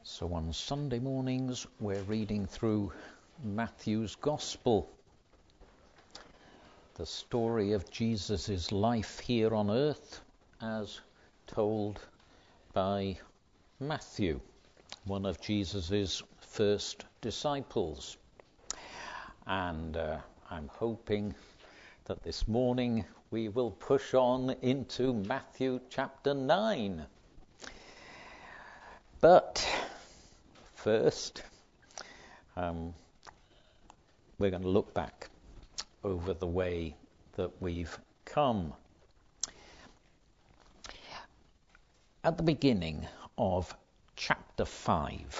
So on Sunday mornings we're reading through Matthew's Gospel, the story of Jesus' life here on earth as told by Matthew, one of Jesus' first disciples. And I'm hoping that this morning we will push on into Matthew chapter 9. But first, we're going to look back over the way that we've come. At the beginning of chapter 5,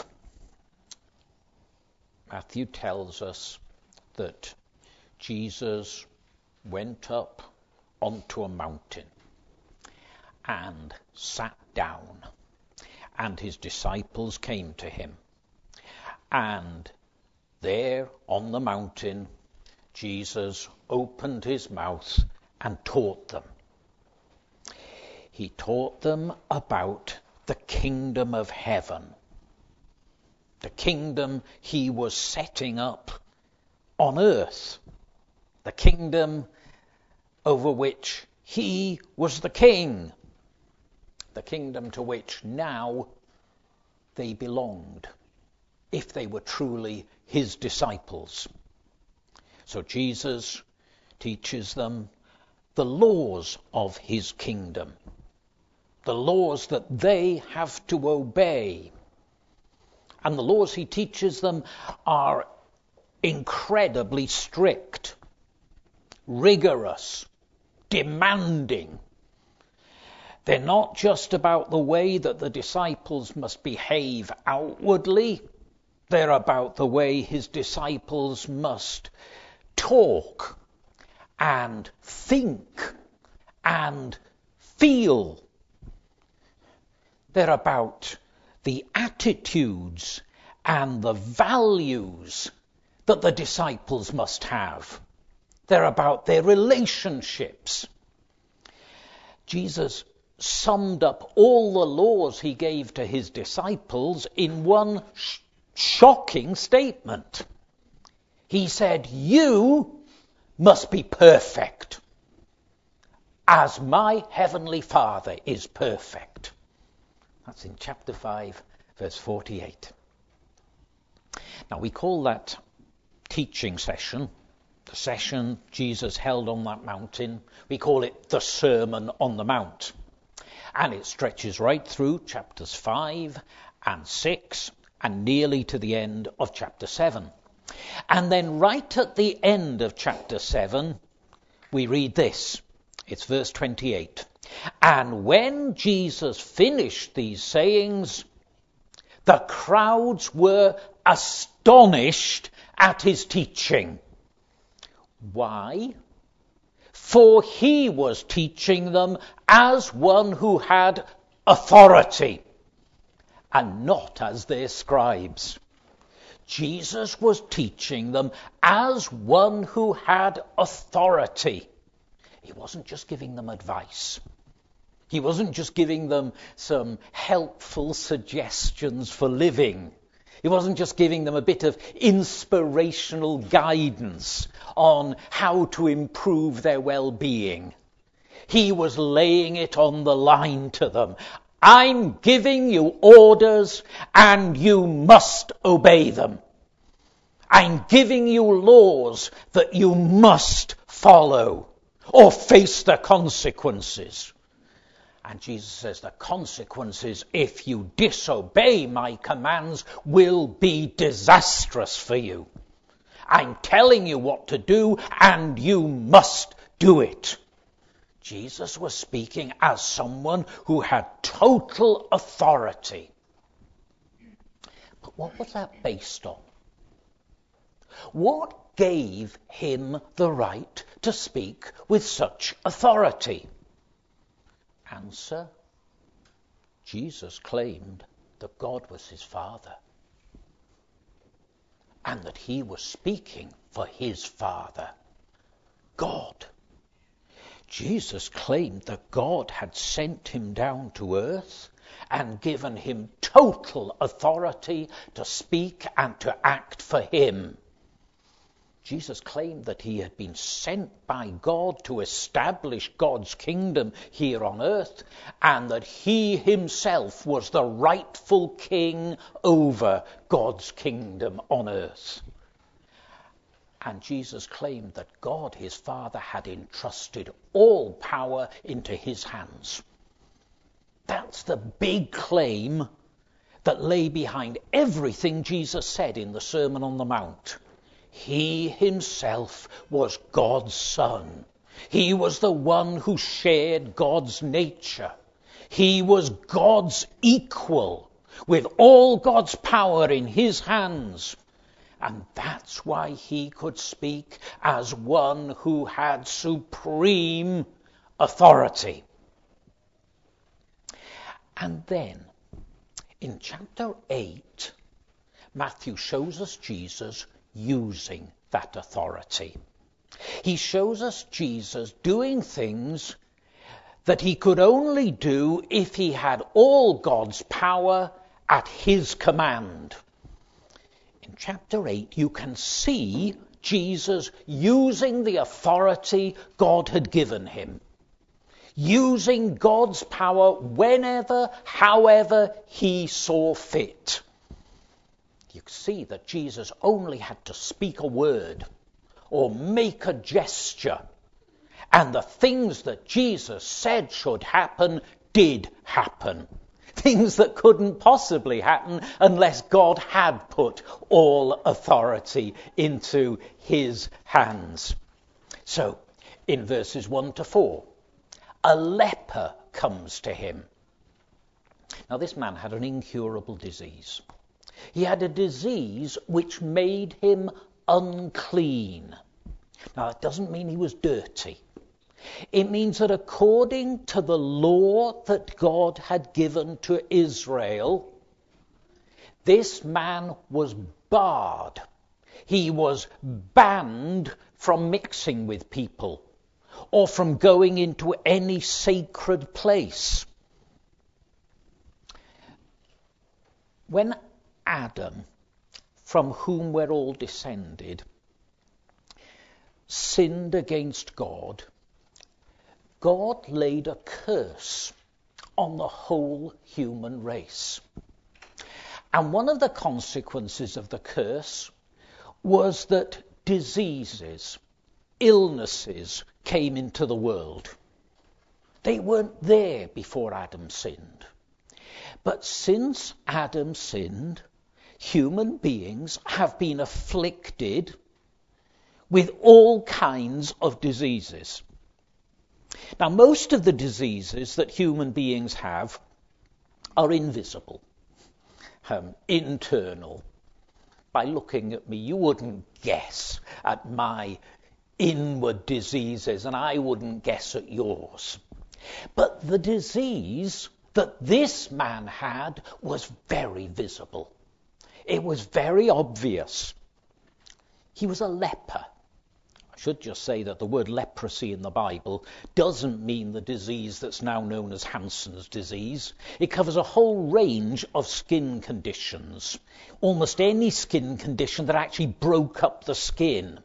Matthew tells us that Jesus went up onto a mountain and sat down, and his disciples came to him. And there on the mountain, Jesus opened his mouth and taught them. He taught them about the kingdom of heaven, the kingdom he was setting up on earth, the kingdom over which he was the king, the kingdom to which now they belonged, if they were truly his disciples. So Jesus teaches them the laws of his kingdom, the laws that they have to obey. And the laws he teaches them are incredibly strict, rigorous, demanding. They're not just about the way that the disciples must behave outwardly. They're about the way his disciples must talk and think and feel. They're about the attitudes and the values that the disciples must have. They're about their relationships. Jesus summed up all the laws he gave to his disciples in one shocking statement. He said, "You must be perfect, as my heavenly Father is perfect." That's in chapter 5, verse 48. Now we call that teaching session, the session Jesus held on that mountain, we call it the Sermon on the Mount. And it stretches right through chapters 5 and 6 and nearly to the end of chapter 7. And then right at the end of chapter 7, we read this. It's verse 28. And when Jesus finished these sayings, the crowds were astonished at his teaching. Why? For he was teaching them as one who had authority, and not as their scribes. Jesus was teaching them as one who had authority. He wasn't just giving them advice. He wasn't just giving them some helpful suggestions for living. He wasn't just giving them a bit of inspirational guidance on how to improve their well-being. He was laying it on the line to them. I'm giving you orders and you must obey them. I'm giving you laws that you must follow or face the consequences. And Jesus says the consequences, if you disobey my commands, will be disastrous for you. I'm telling you what to do, and you must do it. Jesus was speaking as someone who had total authority. But what was that based on? What gave him the right to speak with such authority? Answer: Jesus claimed that God was his Father, and that he was speaking for his Father, God. Jesus claimed that God had sent him down to earth and given him total authority to speak and to act for him. Jesus claimed that he had been sent by God to establish God's kingdom here on earth, and that he himself was the rightful king over God's kingdom on earth. And Jesus claimed that God, his Father, had entrusted all power into his hands. That's the big claim that lay behind everything Jesus said in the Sermon on the Mount. He himself was God's Son. He was the one who shared God's nature. He was God's equal, with all God's power in his hands. And that's why he could speak as one who had supreme authority. And then, in chapter 8, Matthew shows us Jesus using that authority. He shows us Jesus doing things that he could only do if he had all God's power at his command. In chapter 8, you can see Jesus using the authority God had given him, using God's power whenever, however he saw fit. You see that Jesus only had to speak a word or make a gesture, and the things that Jesus said should happen did happen. Things that couldn't possibly happen unless God had put all authority into his hands. So, in verses 1 to 4, a leper comes to him. Now, this man had an incurable disease. He had a disease which made him unclean. Now, that doesn't mean he was dirty. It means that according to the law that God had given to Israel, this man was barred. He was banned from mixing with people or from going into any sacred place. When Adam, from whom we're all descended, sinned against God, God laid a curse on the whole human race. And one of the consequences of the curse was that diseases, illnesses came into the world. They weren't there before Adam sinned. But since Adam sinned, human beings have been afflicted with all kinds of diseases. Now, most of the diseases that human beings have are invisible, internal. By looking at me, you wouldn't guess at my inward diseases, and I wouldn't guess at yours. But the disease that this man had was very visible. It was very obvious. He was a leper. I should just say that the word leprosy in the Bible doesn't mean the disease that's now known as Hansen's disease. It covers a whole range of skin conditions, almost any skin condition that actually broke up the skin.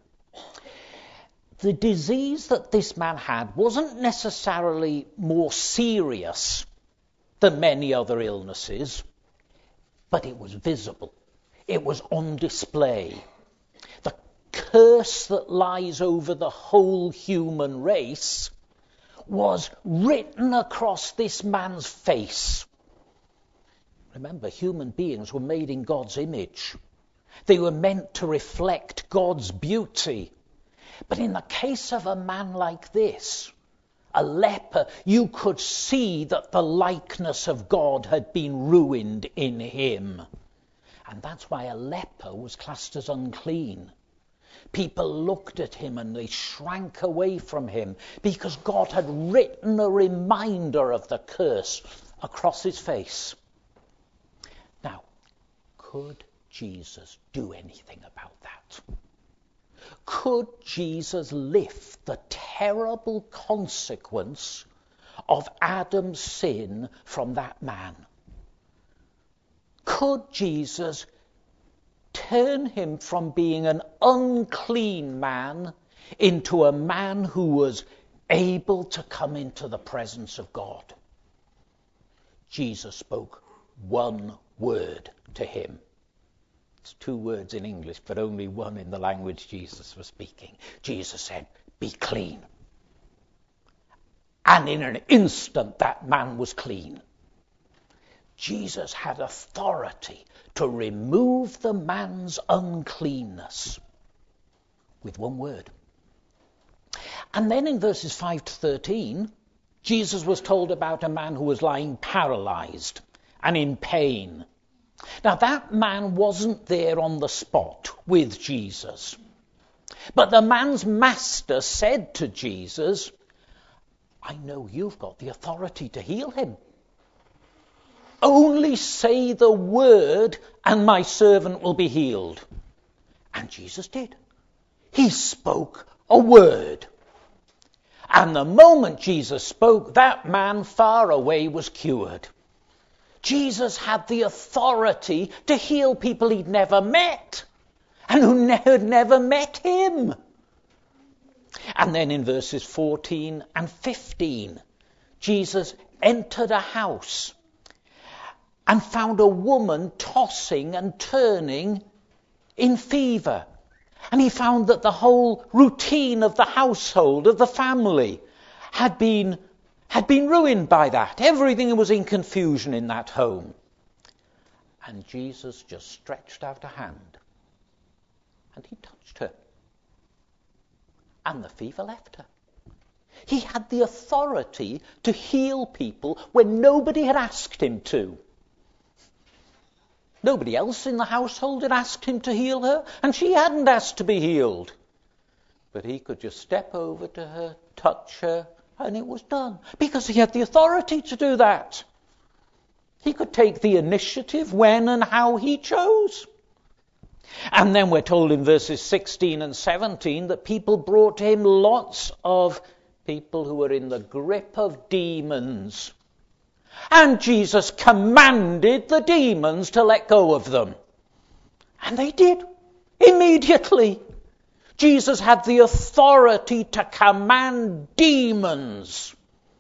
The disease that this man had wasn't necessarily more serious than many other illnesses, but it was visible. It was on display. The curse that lies over the whole human race was written across this man's face. Remember, human beings were made in God's image. They were meant to reflect God's beauty. But in the case of a man like this, a leper, you could see that the likeness of God had been ruined in him. And that's why a leper was classed as unclean. People looked at him and they shrank away from him because God had written a reminder of the curse across his face. Now, could Jesus do anything about that? Could Jesus lift the terrible consequence of Adam's sin from that man? could Jesus turn him from being an unclean man into a man who was able to come into the presence of God? Jesus spoke one word to him. It's 2 words in English, but only one in the language Jesus was speaking. Jesus said, "Be clean." And in an instant, that man was clean. Jesus had authority to remove the man's uncleanness with one word. And then in verses 5 to 13, Jesus was told about a man who was lying paralyzed and in pain. Now, that man wasn't there on the spot with Jesus. But the man's master said to Jesus, "I know you've got the authority to heal him. Only say the word and my servant will be healed." And Jesus did. He spoke a word. And the moment Jesus spoke, that man far away was cured. Jesus had the authority to heal people he'd never met and who had never met him. And then in verses 14 and 15, Jesus entered a house and found a woman tossing and turning in fever. And he found that the whole routine of the household, of the family, had been ruined by that. Everything was in confusion in that home. And Jesus just stretched out a hand and he touched her. And the fever left her. He had the authority to heal people when nobody had asked him to. Nobody else in the household had asked him to heal her, and she hadn't asked to be healed. But he could just step over to her, touch her, and it was done, because he had the authority to do that. He could take the initiative when and how he chose. And then we're told in verses 16 and 17 that people brought to him lots of people who were in the grip of demons. And Jesus commanded the demons to let go of them. And they did, immediately. Jesus had the authority to command demons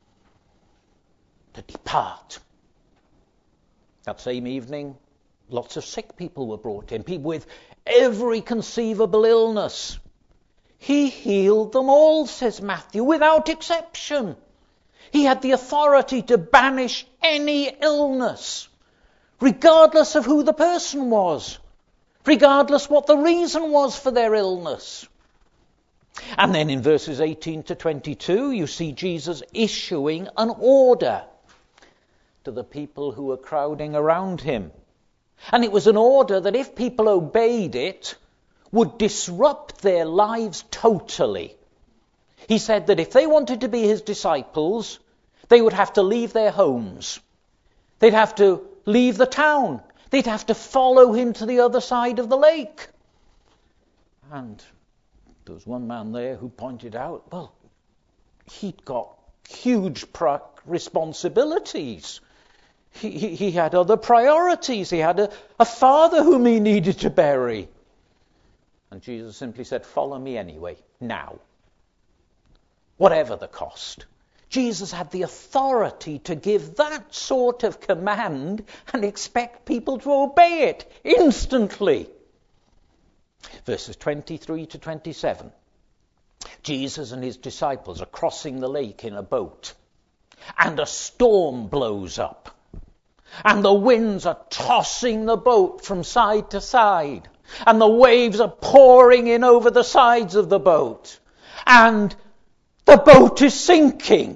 to depart. That same evening, lots of sick people were brought in, people with every conceivable illness. He healed them all, says Matthew, without exception. He had the authority to banish any illness, regardless of who the person was, regardless what the reason was for their illness. And then in verses 18 to 22, you see Jesus issuing an order to the people who were crowding around him. And it was an order that if people obeyed it, would disrupt their lives totally. He said that if they wanted to be his disciples, they would have to leave their homes. They'd have to leave the town. They'd have to follow him to the other side of the lake. And there was one man there who pointed out, well, he'd got huge responsibilities. He had other priorities. He had a father whom he needed to bury. And Jesus simply said, follow me anyway, now. Whatever the cost. Jesus had the authority to give that sort of command and expect people to obey it instantly. Verses 23 to 27. Jesus and his disciples are crossing the lake in a boat, and a storm blows up. And the winds are tossing the boat from side to side. And the waves are pouring in over the sides of the boat. And the boat is sinking.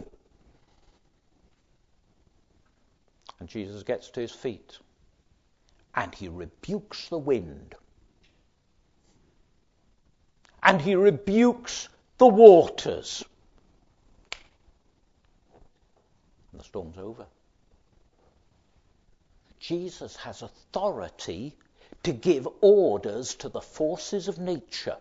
And Jesus gets to his feet. And he rebukes the wind. And he rebukes the waters. And the storm's over. Jesus has authority to give orders to the forces of nature.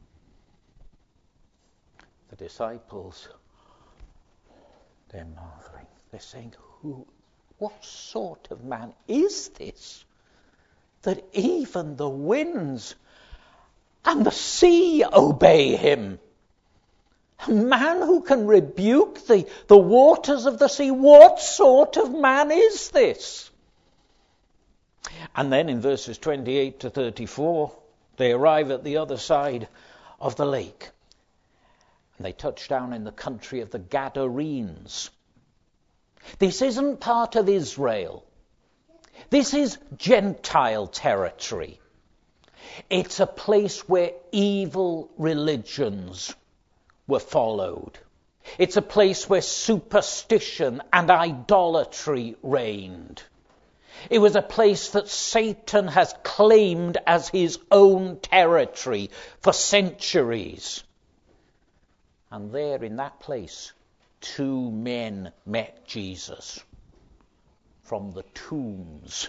The disciples, they're marveling. They're saying, what sort of man is this? that even the winds and the sea obey him. A man who can rebuke the waters of the sea. What sort of man is this? And then in verses 28 to 34, they arrive at the other side of the lake. And they touch down in the country of the Gadarenes. This isn't part of Israel. This is Gentile territory. It's a place where evil religions were followed. It's a place where superstition and idolatry reigned. It was a place that Satan has claimed as his own territory for centuries. And there in that place, two men met Jesus from the tombs.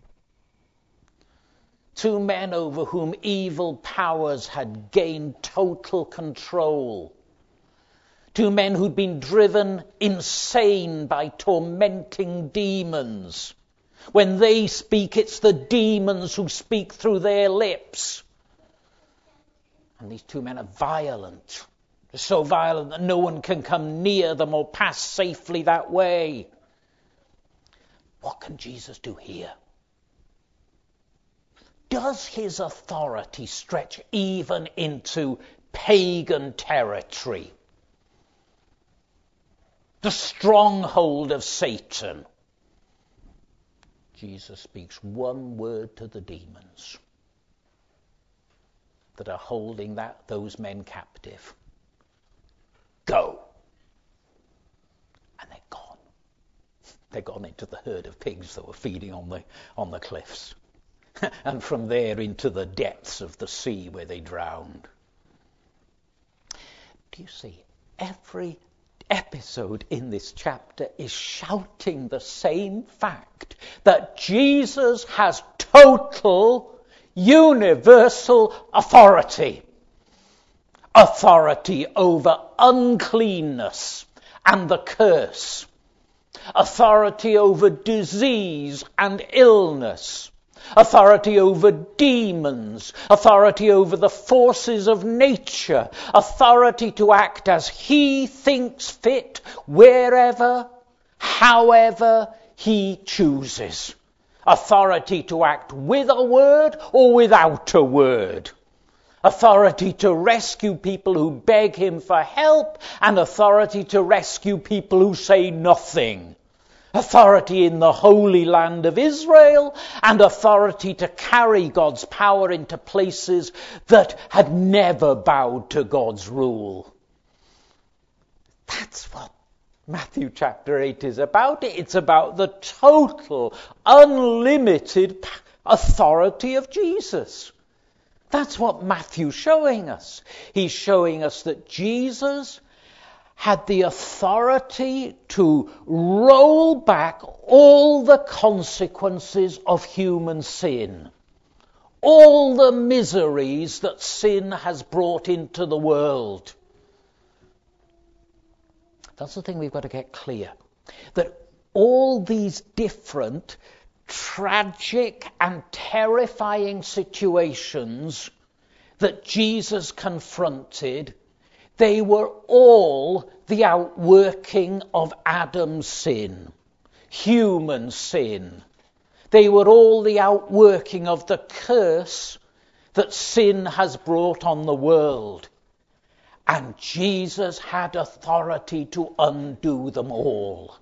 Two men over whom evil powers had gained total control. Two men who'd been driven insane by tormenting demons. When they speak, it's the demons who speak through their lips. And these two men are violent. They're so violent that no one can come near them or pass safely that way. What can Jesus do here? Does his authority stretch even into pagan territory? The stronghold of Satan. Jesus speaks one word to the demons that are holding those men captive. Go. And they're gone. They're gone into the herd of pigs that were feeding on the cliffs. And from there into the depths of the sea where they drowned. Do you see? Every episode in this chapter is shouting the same fact, that Jesus has total, universal authority. Authority over uncleanness and the curse. Authority over disease and illness. Authority over demons, authority over the forces of nature, authority to act as he thinks fit, wherever, however he chooses. Authority to act with a word or without a word. Authority to rescue people who beg him for help, and authority to rescue people who say nothing. Authority in the Holy Land of Israel, and authority to carry God's power into places that had never bowed to God's rule. That's what Matthew chapter 8 is about. It's about the total, unlimited authority of Jesus. That's what Matthew's showing us. He's showing us that Jesus had the authority to roll back all the consequences of human sin, all the miseries that sin has brought into the world. That's the thing we've got to get clear, that all these different tragic and terrifying situations that Jesus confronted, they were all the outworking of Adam's sin, human sin. They were all the outworking of the curse that sin has brought on the world. And Jesus had authority to undo them all.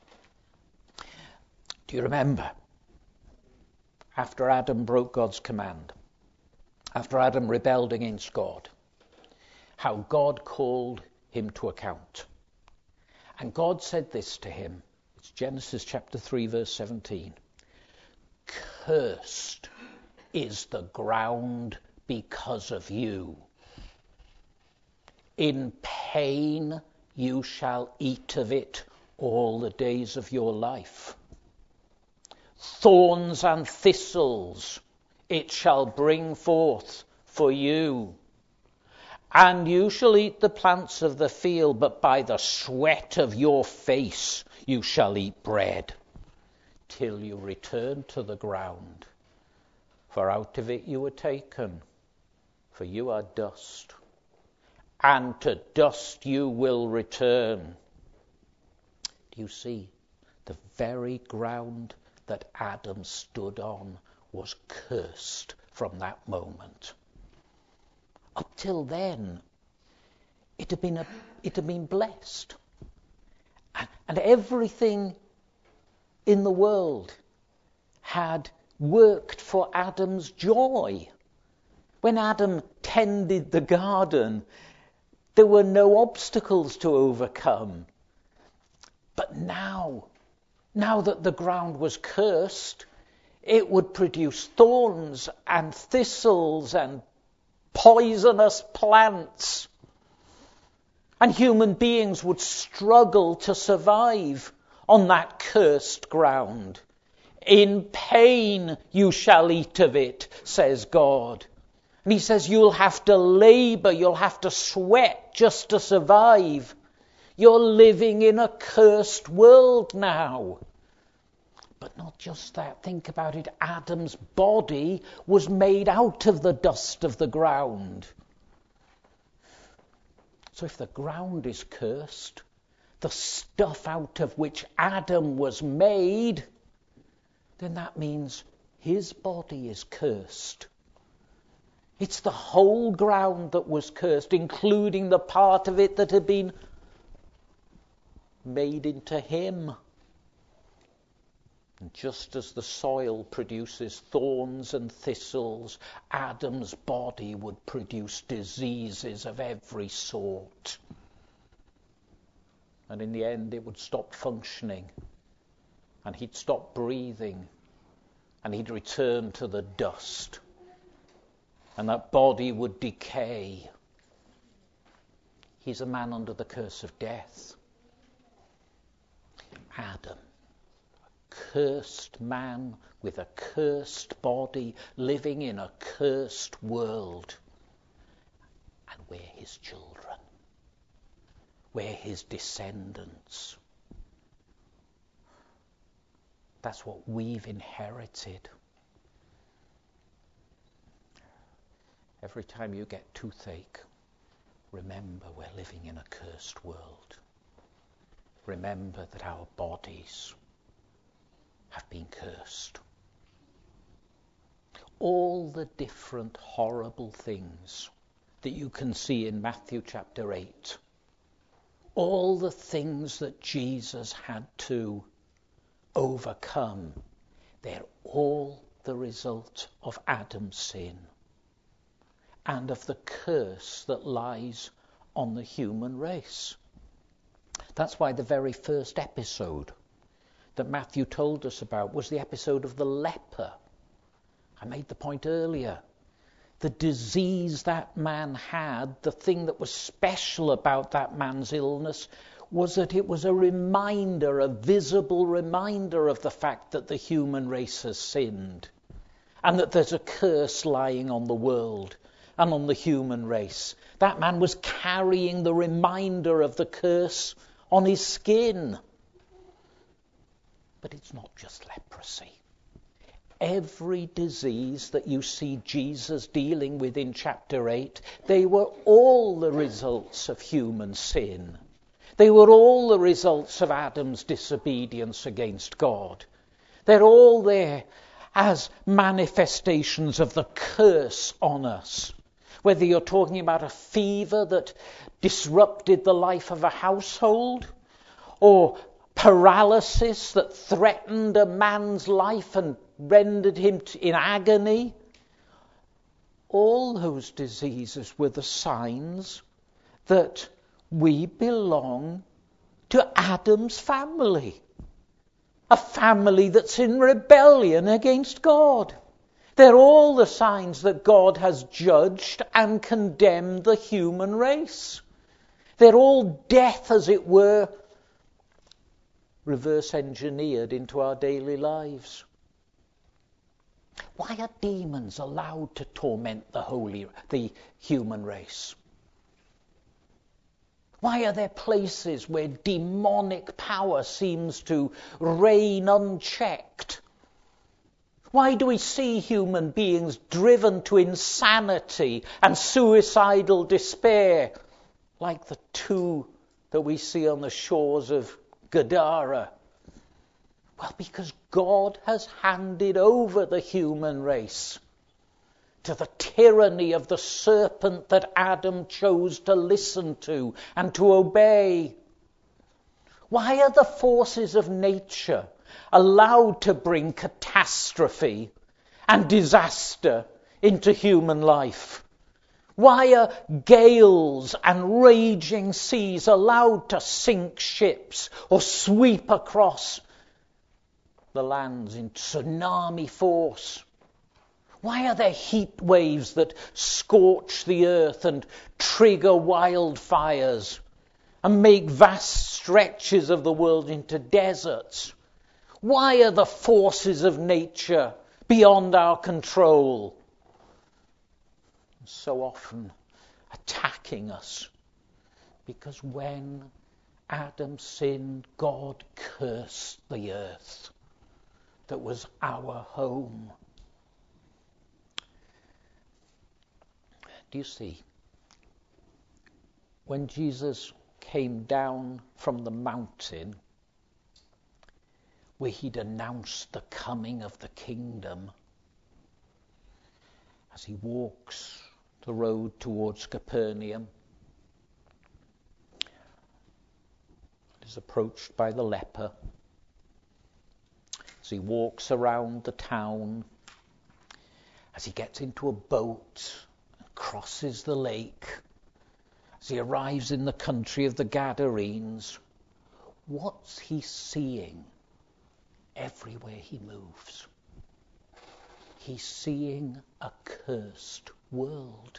Do you remember? After Adam broke God's command, after Adam rebelled against God, how God called him to account. And God said this to him. It's Genesis chapter 3, verse 17. Cursed is the ground because of you. In pain you shall eat of it all the days of your life. Thorns and thistles it shall bring forth for you. And you shall eat the plants of the field, but by the sweat of your face you shall eat bread, till you return to the ground. For out of it you were taken, for you are dust, and to dust you will return. Do you see? The very ground that Adam stood on was cursed from that moment. Up till then, it had been blessed. And everything in the world had worked for Adam's joy. When Adam tended the garden, there were no obstacles to overcome. But now that the ground was cursed, it would produce thorns and thistles and poisonous plants. And human beings would struggle to survive on that cursed ground. In pain you shall eat of it, says God. And he says you'll have to labor, you'll have to sweat just to survive. You're living in a cursed world now. But not just that. Think about it. Adam's body was made out of the dust of the ground. So if the ground is cursed, the stuff out of which Adam was made, then that means his body is cursed. It's the whole ground that was cursed, including the part of it that had been made into him. And just as the soil produces thorns and thistles, Adam's body would produce diseases of every sort. And in the end, it would stop functioning. And he'd stop breathing. And he'd return to the dust. And that body would decay. He's a man under the curse of death. Adam. Cursed man with a cursed body, living in a cursed world. And we're his children. We're his descendants. That's what we've inherited. Every time you get toothache, remember we're living in a cursed world. Remember that our bodies have been cursed. All the different horrible things that you can see in Matthew chapter 8, all the things that Jesus had to overcome, they're all the result of Adam's sin and of the curse that lies on the human race. That's why the very first episode that Matthew told us about was the episode of the leper. I made the point earlier. The disease that man had, the thing that was special about that man's illness, was that it was a reminder, a visible reminder of the fact that the human race has sinned and that there's a curse lying on the world and on the human race. That man was carrying the reminder of the curse on his skin. But it's not just leprosy. Every disease that you see Jesus dealing with in chapter 8, they were all the results of human sin. They were all the results of Adam's disobedience against God. They're all there as manifestations of the curse on us. Whether you're talking about a fever that disrupted the life of a household, or paralysis that threatened a man's life and rendered him in agony. All those diseases were the signs that we belong to Adam's family. A family that's in rebellion against God. They're all the signs that God has judged and condemned the human race. They're all death, as it were, reverse engineered into our daily lives. Why are demons allowed to torment the human race? Why are there places where demonic power seems to reign unchecked? Why do we see human beings driven to insanity and suicidal despair, like the two that we see on the shores of Gadara? Well, because God has handed over the human race to the tyranny of the serpent that Adam chose to listen to and to obey. Why are the forces of nature allowed to bring catastrophe and disaster into human life? Why are gales and raging seas allowed to sink ships or sweep across the lands in tsunami force? Why are there heat waves that scorch the earth and trigger wildfires and make vast stretches of the world into deserts? Why are the forces of nature beyond our control, so often attacking us? Because when Adam sinned, God cursed the earth that was our home. Do you see? When Jesus came down from the mountain, where he'd announced the coming of the kingdom, as he walks the road towards Capernaum, is approached by the leper. As he walks around the town, as he gets into a boat, crosses the lake, as he arrives in the country of the Gadarenes, what's he seeing everywhere he moves? He's seeing a cursed world.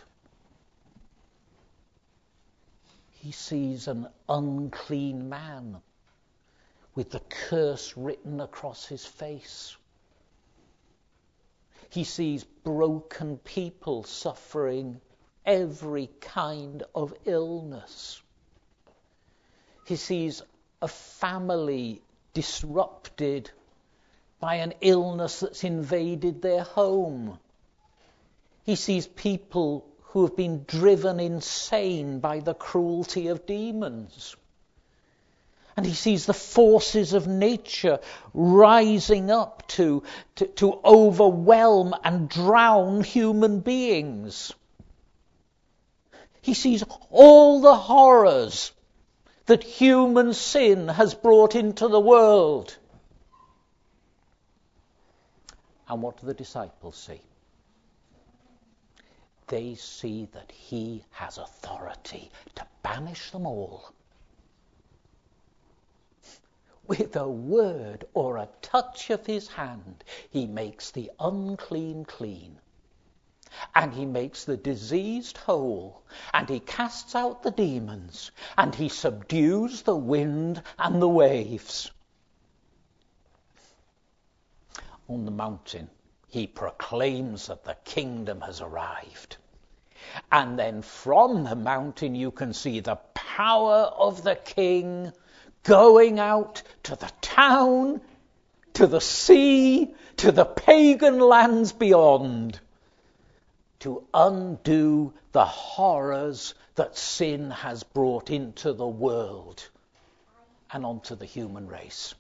He sees an unclean man with the curse written across his face. He sees broken people suffering every kind of illness. He sees a family disrupted by an illness that's invaded their home. He sees people who have been driven insane by the cruelty of demons. And he sees the forces of nature rising up to overwhelm and drown human beings. He sees all the horrors that human sin has brought into the world. And what do the disciples see? They see that he has authority to banish them all. With a word or a touch of his hand, he makes the unclean clean. And he makes the diseased whole. And he casts out the demons. And he subdues the wind and the waves. On the mountain, he proclaims that the kingdom has arrived. And then from the mountain you can see the power of the king going out to the town, to the sea, to the pagan lands beyond, to undo the horrors that sin has brought into the world and onto the human race.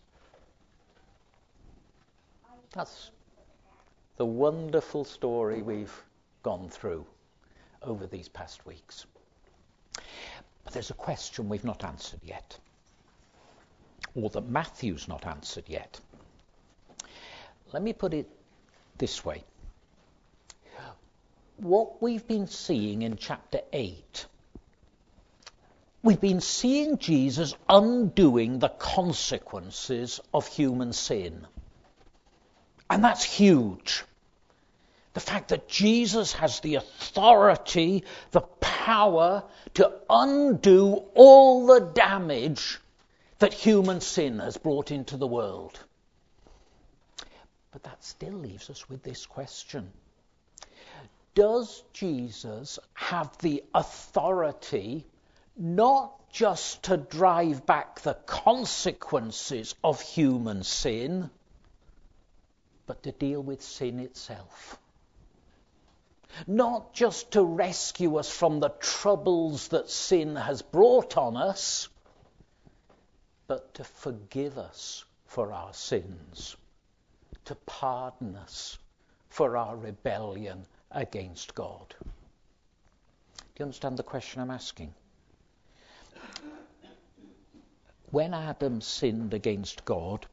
That's the wonderful story we've gone through over these past weeks. But there's a question we've not answered yet, or that Matthew's not answered yet. Let me put it this way. What we've been seeing in chapter 8, we've been seeing Jesus undoing the consequences of human sin. And that's huge. The fact that Jesus has the authority, the power to undo all the damage that human sin has brought into the world. But that still leaves us with this question. Does Jesus have the authority not just to drive back the consequences of human sin, but to deal with sin itself. Not just to rescue us from the troubles that sin has brought on us, but to forgive us for our sins, to pardon us for our rebellion against God. Do you understand the question I'm asking? When Adam sinned against God,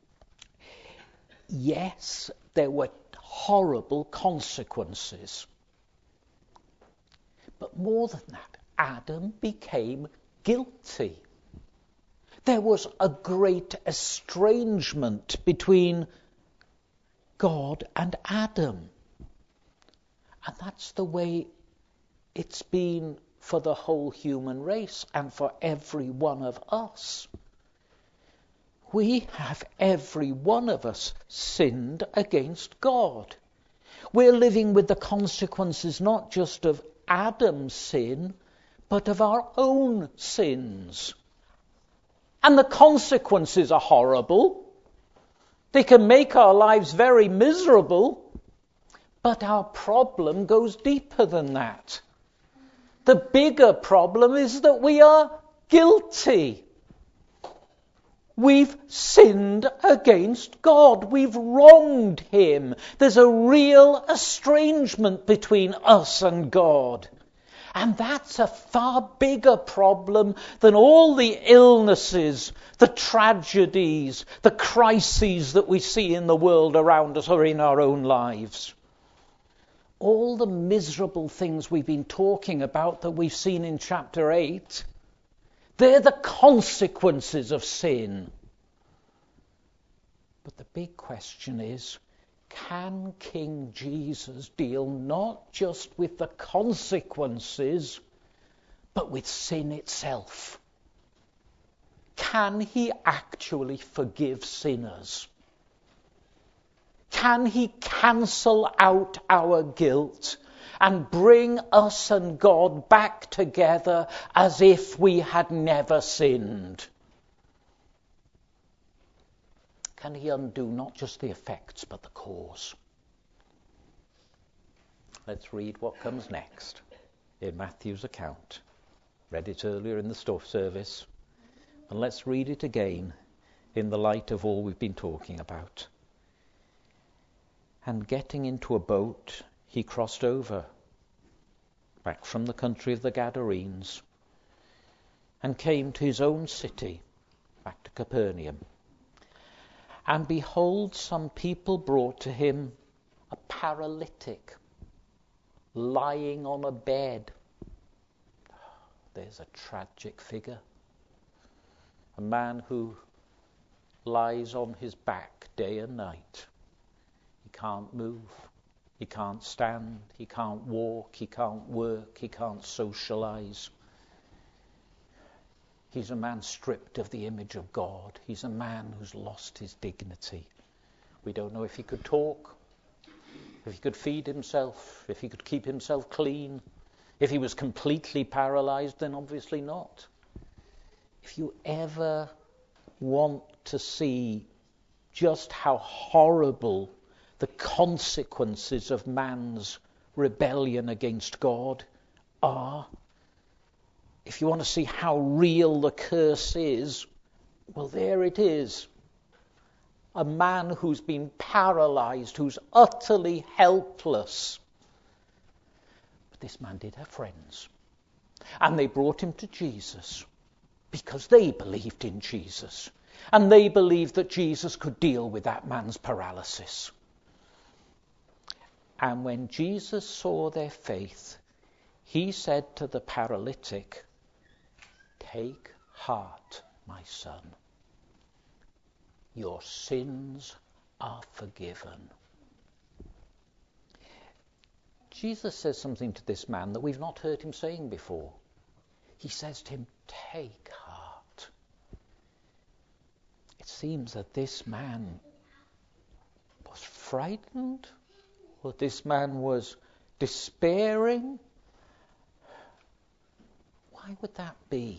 yes, there were horrible consequences. But more than that, Adam became guilty. There was a great estrangement between God and Adam. And that's the way it's been for the whole human race and for every one of us. We have, every one of us, sinned against God. We're living with the consequences not just of Adam's sin, but of our own sins. And the consequences are horrible. They can make our lives very miserable. But our problem goes deeper than that. The bigger problem is that we are guilty. We've sinned against God. We've wronged him. There's a real estrangement between us and God. And that's a far bigger problem than all the illnesses, the tragedies, the crises that we see in the world around us or in our own lives. All the miserable things we've been talking about that we've seen in chapter 8, they're the consequences of sin. But the big question is, can King Jesus deal not just with the consequences, but with sin itself? Can he actually forgive sinners? Can he cancel out our guilt and bring us and God back together as if we had never sinned? Can he undo not just the effects but the cause? Let's read what comes next in Matthew's account. Read it earlier in the service, and let's read it again in the light of all we've been talking about. And getting into a boat, he crossed over, back from the country of the Gadarenes, and came to his own city, back to Capernaum. And behold, some people brought to him a paralytic, lying on a bed. There's a tragic figure. A man who lies on his back day and night. He can't move, he can't stand, he can't walk, he can't work, he can't socialize. He's a man stripped of the image of God. He's a man who's lost his dignity. We don't know if he could talk, if he could feed himself, if he could keep himself clean. If he was completely paralyzed, then obviously not. If you ever want to see just how horrible the consequences of man's rebellion against God are, if you want to see how real the curse is, well, there it is. A man who's been paralyzed, who's utterly helpless. But this man did have friends. And they brought him to Jesus because they believed in Jesus. And they believed that Jesus could deal with that man's paralysis. And when Jesus saw their faith, he said to the paralytic, "Take heart, my son. Your sins are forgiven." Jesus says something to this man that we've not heard him saying before. He says to him, "Take heart." It seems that this man was frightened, or this man was despairing. Why would that be?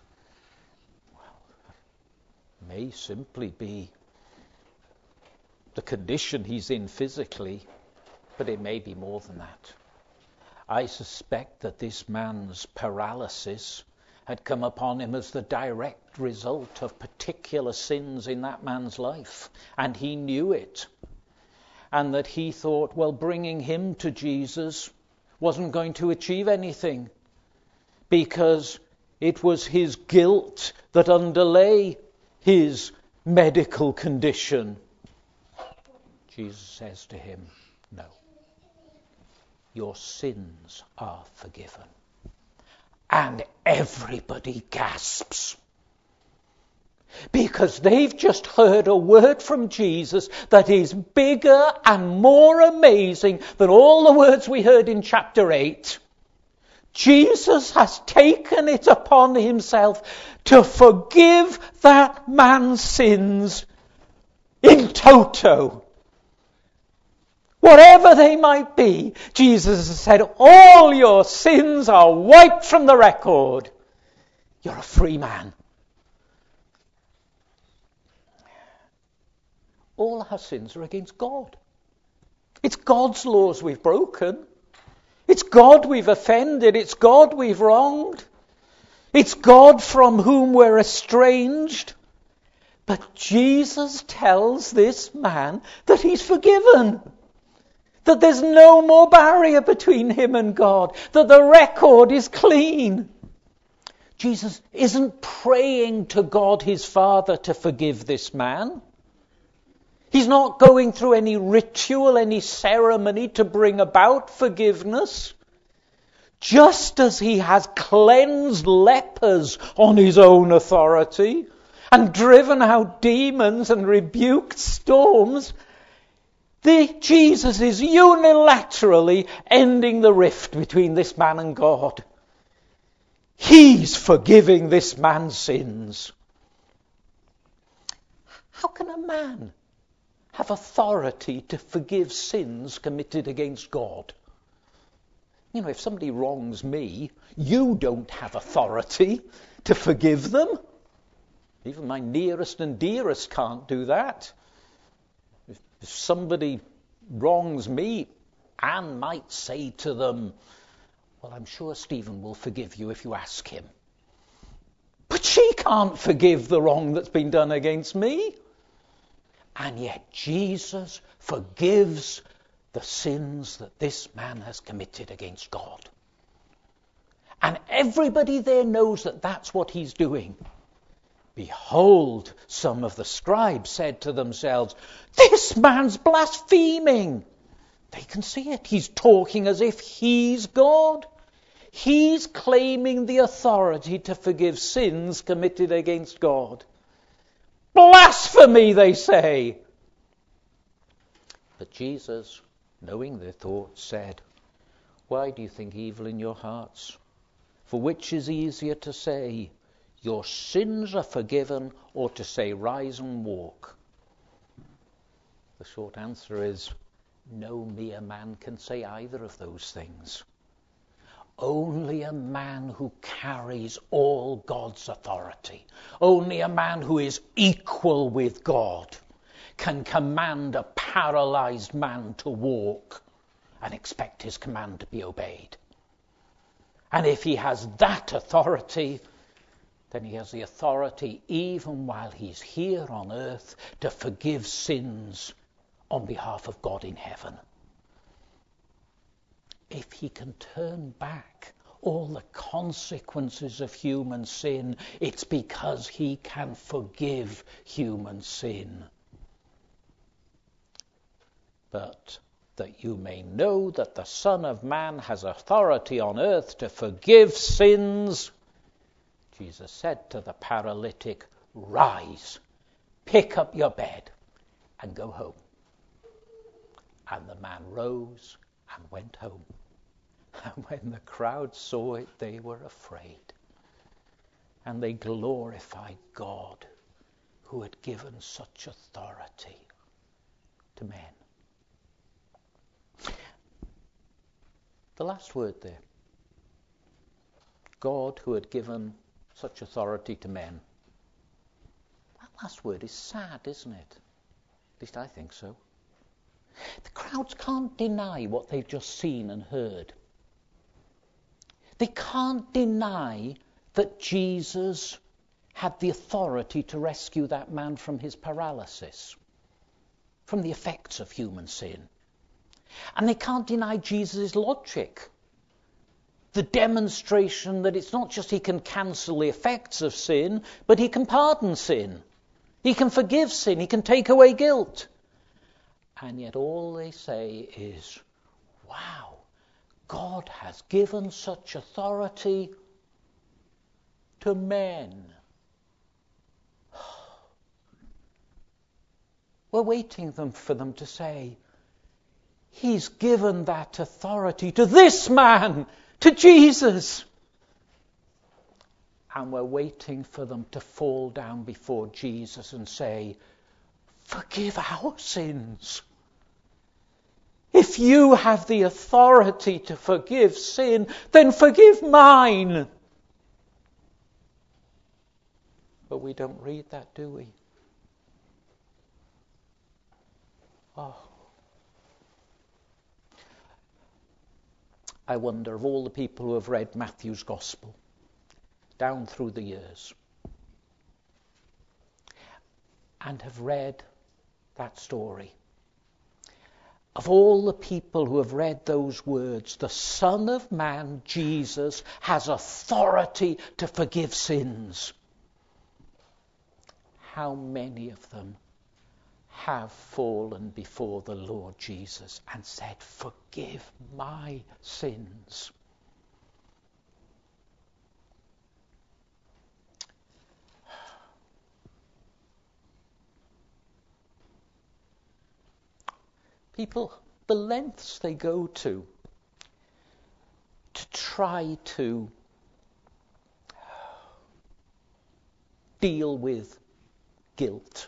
Well, it may simply be the condition he's in physically, but it may be more than that. I suspect that this man's paralysis had come upon him as the direct result of particular sins in that man's life, and he knew it. And that he thought, well, bringing him to Jesus wasn't going to achieve anything, because it was his guilt that underlay his medical condition. Jesus says to him, no, your sins are forgiven. And everybody gasps, because they've just heard a word from Jesus that is bigger and more amazing than all the words we heard in chapter 8. Jesus has taken it upon himself to forgive that man's sins in toto. Whatever they might be, Jesus has said, all your sins are wiped from the record. You're a free man. All our sins are against God. It's God's laws we've broken. It's God we've offended. It's God we've wronged. It's God from whom we're estranged. But Jesus tells this man that he's forgiven. That there's no more barrier between him and God. That the record is clean. Jesus isn't praying to God his Father to forgive this man. He's not going through any ritual, any ceremony to bring about forgiveness. Just as he has cleansed lepers on his own authority and driven out demons and rebuked storms, Jesus is unilaterally ending the rift between this man and God. He's forgiving this man's sins. How can a man have authority to forgive sins committed against God? You know, if somebody wrongs me, you don't have authority to forgive them. Even my nearest and dearest can't do that. If somebody wrongs me, Anne might say to them, well, I'm sure Stephen will forgive you if you ask him. But she can't forgive the wrong that's been done against me. And yet Jesus forgives the sins that this man has committed against God. And everybody there knows that that's what he's doing. Behold, some of the scribes said to themselves, this man's blaspheming. They can see it. He's talking as if he's God. He's claiming the authority to forgive sins committed against God. Blasphemy, they say. But Jesus, knowing their thoughts, said, why do you think evil in your hearts? For which is easier to say, your sins are forgiven, or to say, rise and walk? The short answer is, no mere man can say either of those things. Only a man who carries all God's authority, only a man who is equal with God, can command a paralyzed man to walk and expect his command to be obeyed. And if he has that authority, then he has the authority, even while he's here on earth, to forgive sins on behalf of God in heaven. If he can turn back all the consequences of human sin, it's because he can forgive human sin. But that you may know that the Son of Man has authority on earth to forgive sins, Jesus said to the paralytic, rise, pick up your bed, and go home. And the man rose and went home. And when the crowd saw it, they were afraid. And they glorified God, who had given such authority to men. The last word there. God, who had given such authority to men. That last word is sad, isn't it? At least I think so. The crowds can't deny what they've just seen and heard. They can't deny that Jesus had the authority to rescue that man from his paralysis, from the effects of human sin. And they can't deny Jesus' logic, the demonstration that it's not just he can cancel the effects of sin, but he can pardon sin. He can forgive sin. He can take away guilt. And yet all they say is, wow, God has given such authority to men. We're waiting for them to say, he's given that authority to this man, to Jesus. And we're waiting for them to fall down before Jesus and say, forgive our sins. If you have the authority to forgive sin, then forgive mine. But we don't read that, do we? Oh. I wonder, of all the people who have read Matthew's Gospel down through the years and have read that story, of all the people who have read those words, the Son of Man, Jesus, has authority to forgive sins, how many of them have fallen before the Lord Jesus and said, forgive my sins? People, the lengths they go to try to deal with guilt.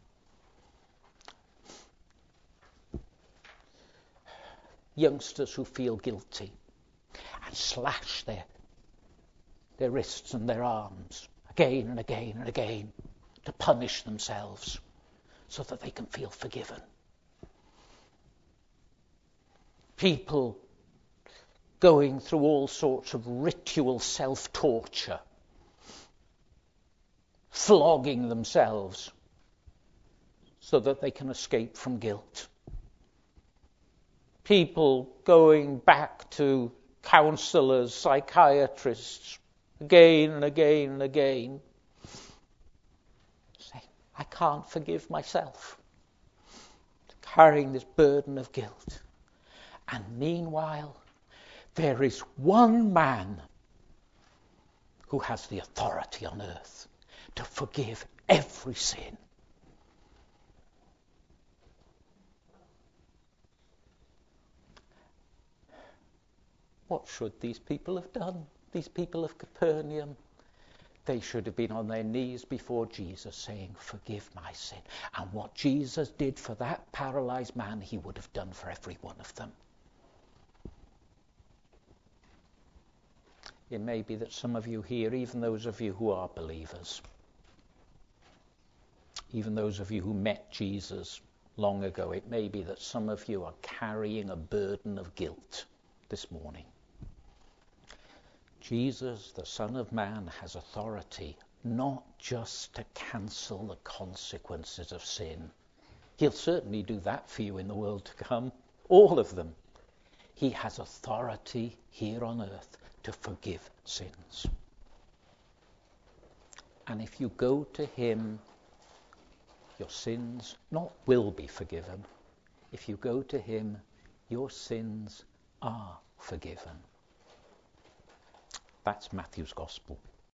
Youngsters who feel guilty and slash their wrists and their arms again and again and again to punish themselves so that they can feel forgiven. People going through all sorts of ritual self-torture, flogging themselves so that they can escape from guilt. People going back to counsellors, psychiatrists, again and again and again, saying, I can't forgive myself, carrying this burden of guilt. And meanwhile, there is one man who has the authority on earth to forgive every sin. What should these people have done? These people of Capernaum, they should have been on their knees before Jesus saying, forgive my sin. And what Jesus did for that paralyzed man, he would have done for every one of them. It may be that some of you here, even those of you who are believers, even those of you who met Jesus long ago, it may be that some of you are carrying a burden of guilt this morning. Jesus, the Son of Man, has authority not just to cancel the consequences of sin. He'll certainly do that for you in the world to come, all of them. He has authority here on earth to forgive sins. And if you go to him, your sins not will be forgiven. If you go to him, your sins are forgiven. That's Matthew's Gospel.